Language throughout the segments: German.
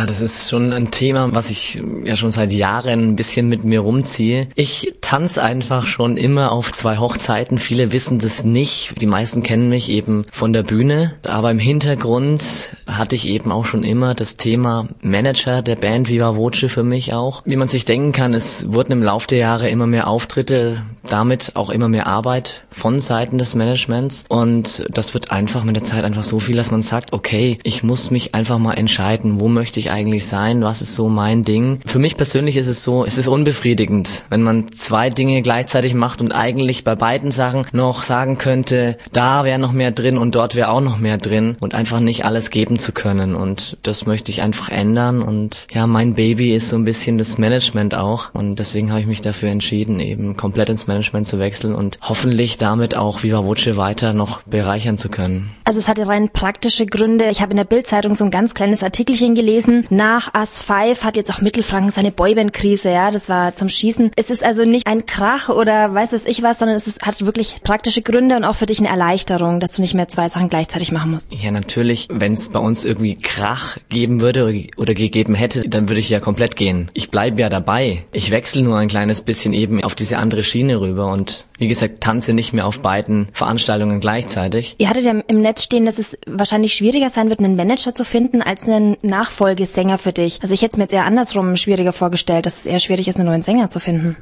Ja, das ist schon ein Thema, was ich ja schon seit Jahren ein bisschen mit mir rumziehe. Ich tanze einfach schon immer auf 2 Hochzeiten. Viele wissen das nicht. Die meisten kennen mich eben von der Bühne. Aber im Hintergrund hatte ich eben auch schon immer das Thema Manager der Band Viva Voce für mich auch. Wie man sich denken kann, es wurden im Laufe der Jahre immer mehr Auftritte, damit auch immer mehr Arbeit von Seiten des Managements. Und das wird einfach mit der Zeit einfach so viel, dass man sagt, okay, ich muss mich einfach mal entscheiden, wo möchte ich eigentlich sein, was ist so mein Ding. Für mich persönlich ist es so, es ist unbefriedigend, wenn man 2 Dinge gleichzeitig macht und eigentlich bei beiden Sachen noch sagen könnte, da wäre noch mehr drin und dort wäre auch noch mehr drin und einfach nicht alles geben zu können. Und das möchte ich einfach ändern. Und ja, mein Baby ist so ein bisschen das Management auch. Und deswegen habe ich mich dafür entschieden, eben komplett ins Management zu wechseln und hoffentlich damit auch Viva Voce weiter noch bereichern zu können. Also es hatte rein praktische Gründe. Ich habe in der Bild-Zeitung so ein ganz kleines Artikelchen gelesen. Nach Us 5 hat jetzt auch Mittelfranken seine Boyband-Krise, ja, das war zum Schießen. Es ist also nicht ein Krach oder weiß es ich was, sondern hat wirklich praktische Gründe und auch für dich eine Erleichterung, dass du nicht mehr 2 Sachen gleichzeitig machen musst. Ja, natürlich, wenn es bei uns irgendwie Krach geben würde oder gegeben hätte, dann würde ich ja komplett gehen. Ich bleibe ja dabei. Ich wechsle nur ein kleines bisschen eben auf diese andere Schiene rüber und wie gesagt, tanze nicht mehr auf beiden Veranstaltungen gleichzeitig. Ihr hattet ja im Netz stehen, dass es wahrscheinlich schwieriger sein wird, einen Manager zu finden, als einen Nachfolgesänger für dich. Also ich hätte es mir jetzt eher andersrum schwieriger vorgestellt, dass es eher schwierig ist, einen neuen Sänger zu finden.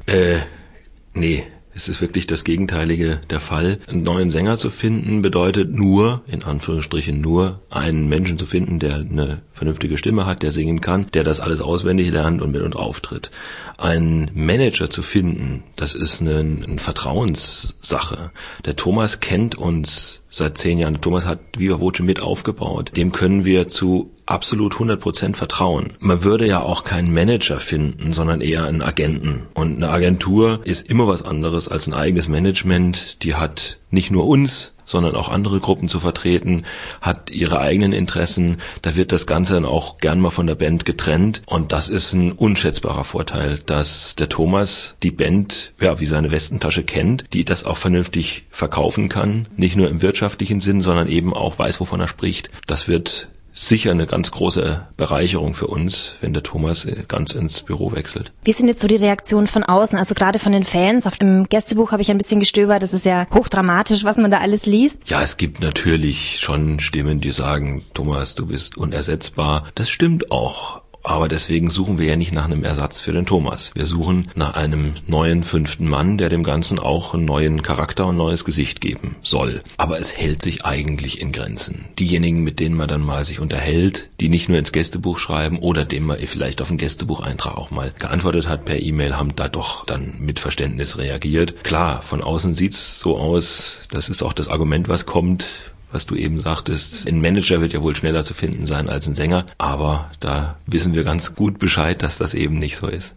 Nee. Es ist wirklich das Gegenteilige der Fall. Einen neuen Sänger zu finden bedeutet nur, in Anführungsstrichen nur, einen Menschen zu finden, der eine vernünftige Stimme hat, der singen kann, der das alles auswendig lernt und mit uns auftritt. Einen Manager zu finden, das ist eine Vertrauenssache. Der Thomas kennt uns seit 10 Jahren. Der Thomas hat Viva Voce mit aufgebaut. Dem können wir zu absolut 100% vertrauen. Man würde ja auch keinen Manager finden, sondern eher einen Agenten. Und eine Agentur ist immer was anderes als ein eigenes Management. Die hat nicht nur uns, sondern auch andere Gruppen zu vertreten, hat ihre eigenen Interessen. Da wird das Ganze dann auch gern mal von der Band getrennt. Und das ist ein unschätzbarer Vorteil, dass der Thomas die Band ja wie seine Westentasche kennt, die das auch vernünftig verkaufen kann. Nicht nur im wirtschaftlichen Sinn, sondern eben auch weiß, wovon er spricht. Das wird sicher eine ganz große Bereicherung für uns, wenn der Thomas ganz ins Büro wechselt. Wie sind jetzt so die Reaktionen von außen, also gerade von den Fans? Auf dem Gästebuch habe ich ein bisschen gestöbert, das ist ja hochdramatisch, was man da alles liest. Ja, es gibt natürlich schon Stimmen, die sagen, Thomas, du bist unersetzbar. Das stimmt auch. Aber deswegen suchen wir ja nicht nach einem Ersatz für den Thomas. Wir suchen nach einem neuen 5. Mann, der dem Ganzen auch einen neuen Charakter und ein neues Gesicht geben soll. Aber es hält sich eigentlich in Grenzen. Diejenigen, mit denen man dann mal sich unterhält, die nicht nur ins Gästebuch schreiben oder dem man vielleicht auf einen Gästebucheintrag auch mal geantwortet hat per E-Mail, haben da doch dann mit Verständnis reagiert. Klar, von außen sieht's so aus, das ist auch das Argument, was kommt, was du eben sagtest, ein Manager wird ja wohl schneller zu finden sein als ein Sänger, aber da wissen wir ganz gut Bescheid, dass das eben nicht so ist.